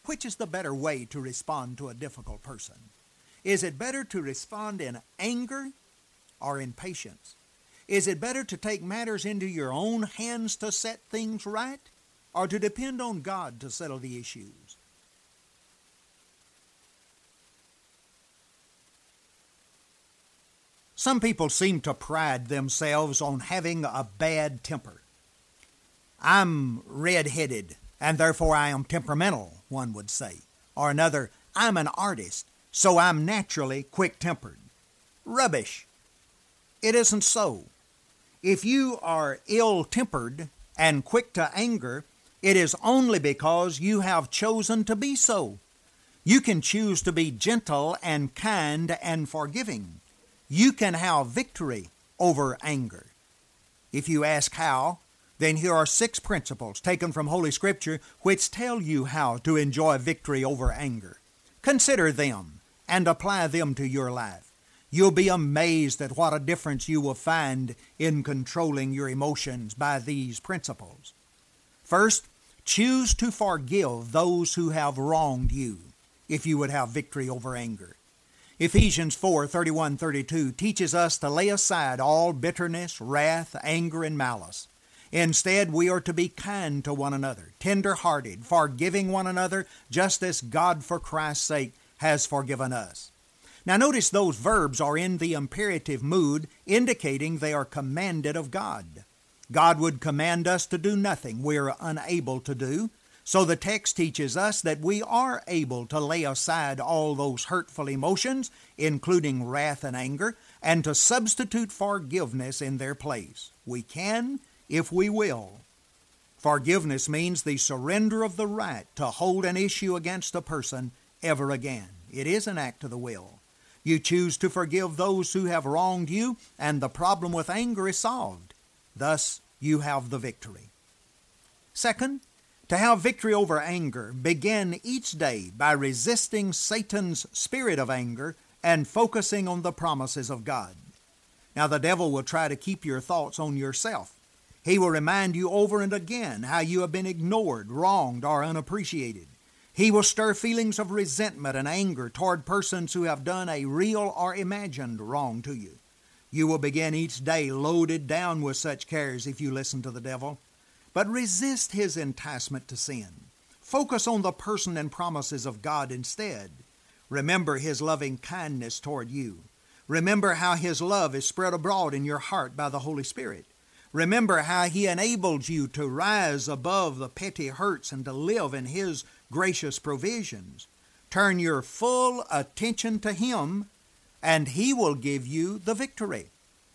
Which is the better way to respond to a difficult person? Is it better to respond in anger or in patience? Is it better to take matters into your own hands to set things right, or to depend on God to settle the issues? Some people seem to pride themselves on having a bad temper. I'm red-headed, and therefore I am temperamental, one would say. Or another, I'm an artist, so I'm naturally quick-tempered. Rubbish. It isn't so. If you are ill-tempered and quick to anger, it is only because you have chosen to be so. You can choose to be gentle and kind and forgiving. You can have victory over anger. If you ask how, then here are 6 principles taken from Holy Scripture which tell you how to enjoy victory over anger. Consider them and apply them to your life. You'll be amazed at what a difference you will find in controlling your emotions by these principles. First, choose to forgive those who have wronged you, if you would have victory over anger. Ephesians 4:31-32 teaches us to lay aside all bitterness, wrath, anger, and malice. Instead, we are to be kind to one another, tender-hearted, forgiving one another, just as God, for Christ's sake, has forgiven us. Now notice those verbs are in the imperative mood, indicating they are commanded of God. God would command us to do nothing we are unable to do. So the text teaches us that we are able to lay aside all those hurtful emotions, including wrath and anger, and to substitute forgiveness in their place. We can if we will. Forgiveness means the surrender of the right to hold an issue against a person ever again. It is an act of the will. You choose to forgive those who have wronged you, and the problem with anger is solved. Thus, you have the victory. Second, to have victory over anger, begin each day by resisting Satan's spirit of anger and focusing on the promises of God. Now, the devil will try to keep your thoughts on yourself. He will remind you over and again how you have been ignored, wronged, or unappreciated. He will stir feelings of resentment and anger toward persons who have done a real or imagined wrong to you. You will begin each day loaded down with such cares if you listen to the devil. But resist his enticement to sin. Focus on the person and promises of God instead. Remember his loving kindness toward you. Remember how his love is spread abroad in your heart by the Holy Spirit. Remember how he enables you to rise above the petty hurts and to live in his gracious provisions. Turn your full attention to him, and he will give you the victory.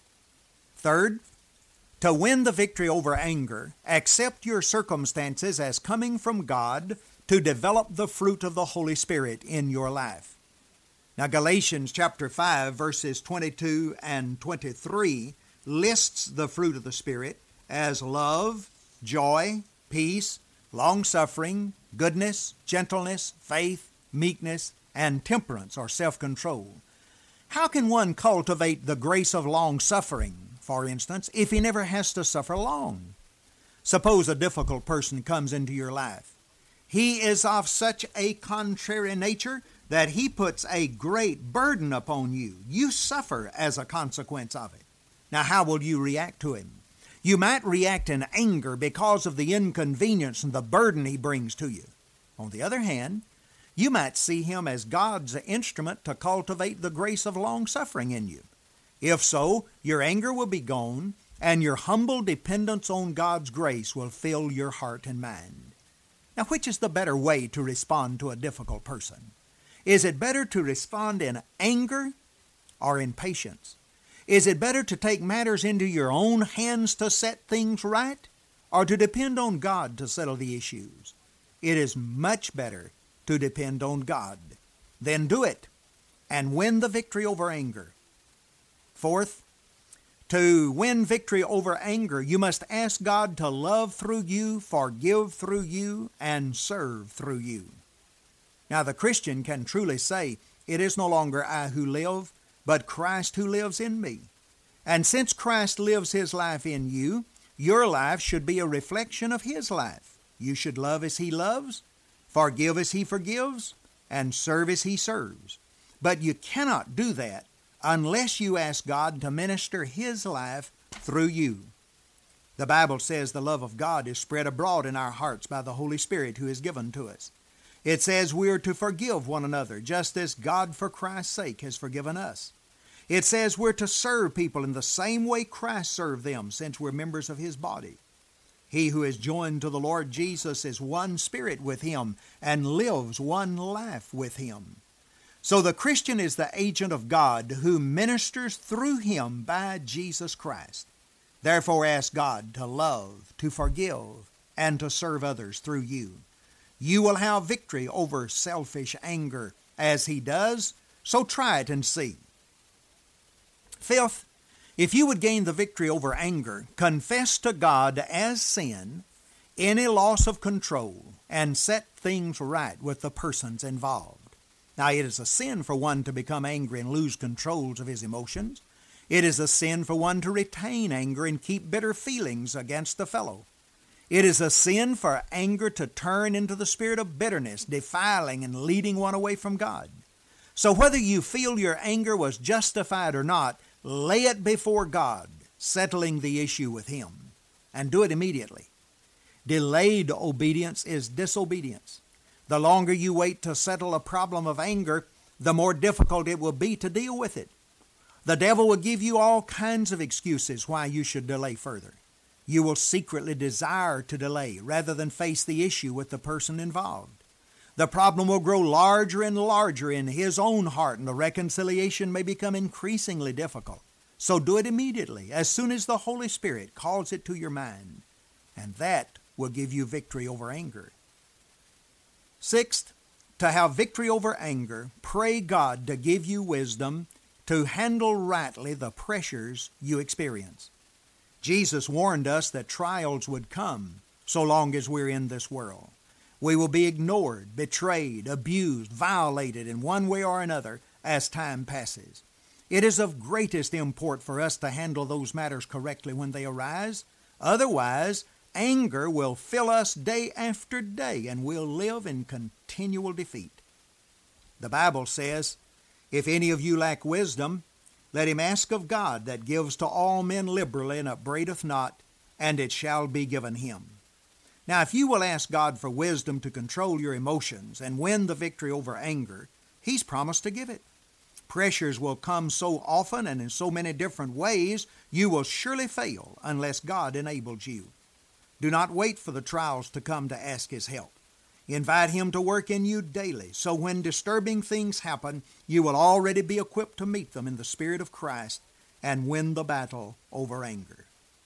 Third, to win the victory over anger, accept your circumstances as coming from God to develop the fruit of the Holy Spirit in your life. Now, Galatians chapter 5, verses 22 and 23 lists the fruit of the Spirit as love, joy, peace, long-suffering, goodness, gentleness, faith, meekness, and temperance or self-control. How can one cultivate the grace of long-suffering, for instance, if he never has to suffer long? Suppose a difficult person comes into your life. He is of such a contrary nature that he puts a great burden upon you. You suffer as a consequence of it. Now, how will you react to him? You might react in anger because of the inconvenience and the burden he brings to you. On the other hand, you might see him as God's instrument to cultivate the grace of long-suffering in you. If so, your anger will be gone, and your humble dependence on God's grace will fill your heart and mind. Now, which is the better way to respond to a difficult person? Is it better to respond in anger or in patience? Is it better to take matters into your own hands to set things right, or to depend on God to settle the issues? It is much better to depend on God. Then do it and win the victory over anger. Fourth, to win victory over anger, you must ask God to love through you, forgive through you, and serve through you. Now, the Christian can truly say, "It is no longer I who live, but Christ who lives in me." And since Christ lives his life in you, your life should be a reflection of his life. You should love as he loves, forgive as he forgives, and serve as he serves. But you cannot do that unless you ask God to minister his life through you. The Bible says the love of God is spread abroad in our hearts by the Holy Spirit who is given to us. It says we are to forgive one another, just as God for Christ's sake has forgiven us. It says we're to serve people in the same way Christ served them, since we're members of his body. He who is joined to the Lord Jesus is one spirit with him and lives one life with him. So the Christian is the agent of God who ministers through him by Jesus Christ. Therefore ask God to love, to forgive, and to serve others through you. You will have victory over selfish anger as he does, so try it and see. Fifth, if you would gain the victory over anger, confess to God as sin any loss of control and set things right with the persons involved. Now, it is a sin for one to become angry and lose control of his emotions. It is a sin for one to retain anger and keep bitter feelings against a fellow. It is a sin for anger to turn into the spirit of bitterness, defiling and leading one away from God. So whether you feel your anger was justified or not, lay it before God, settling the issue with him, and do it immediately. Delayed obedience is disobedience. The longer you wait to settle a problem of anger, the more difficult it will be to deal with it. The devil will give you all kinds of excuses why you should delay further. You will secretly desire to delay rather than face the issue with the person involved. The problem will grow larger and larger in his own heart, and the reconciliation may become increasingly difficult. So do it immediately, as soon as the Holy Spirit calls it to your mind, and that will give you victory over anger. Sixth, to have victory over anger, pray God to give you wisdom to handle rightly the pressures you experience. Jesus warned us that trials would come so long as we're in this world. We will be ignored, betrayed, abused, violated in one way or another as time passes. It is of greatest import for us to handle those matters correctly when they arise. Otherwise, anger will fill us day after day, and we'll live in continual defeat. The Bible says, "If any of you lack wisdom, let him ask of God that gives to all men liberally and upbraideth not, and it shall be given him." Now, if you will ask God for wisdom to control your emotions and win the victory over anger, he's promised to give it. Pressures will come so often and in so many different ways, you will surely fail unless God enables you. Do not wait for the trials to come to ask his help. Invite him to work in you daily, so when disturbing things happen, you will already be equipped to meet them in the Spirit of Christ and win the battle over anger.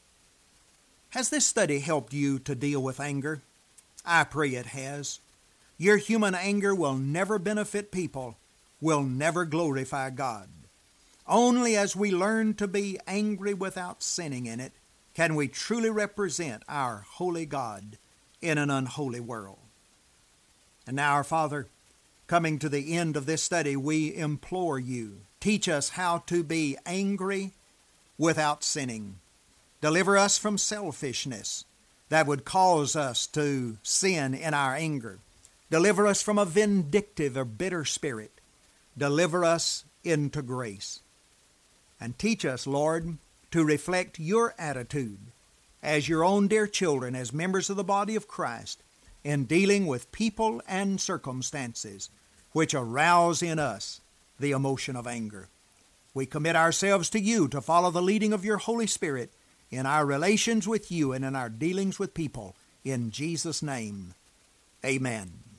Has this study helped you to deal with anger? I pray it has. Your human anger will never benefit people, will never glorify God. Only as we learn to be angry without sinning in it, can we truly represent our holy God in an unholy world. And now, our Father, coming to the end of this study, we implore you, teach us how to be angry without sinning. Deliver us from selfishness that would cause us to sin in our anger. Deliver us from a vindictive or bitter spirit. Deliver us into grace. And teach us, Lord, to reflect your attitude as your own dear children, as members of the body of Christ, in dealing with people and circumstances which arouse in us the emotion of anger. We commit ourselves to you to follow the leading of your Holy Spirit in our relations with you and in our dealings with people. In Jesus' name, amen.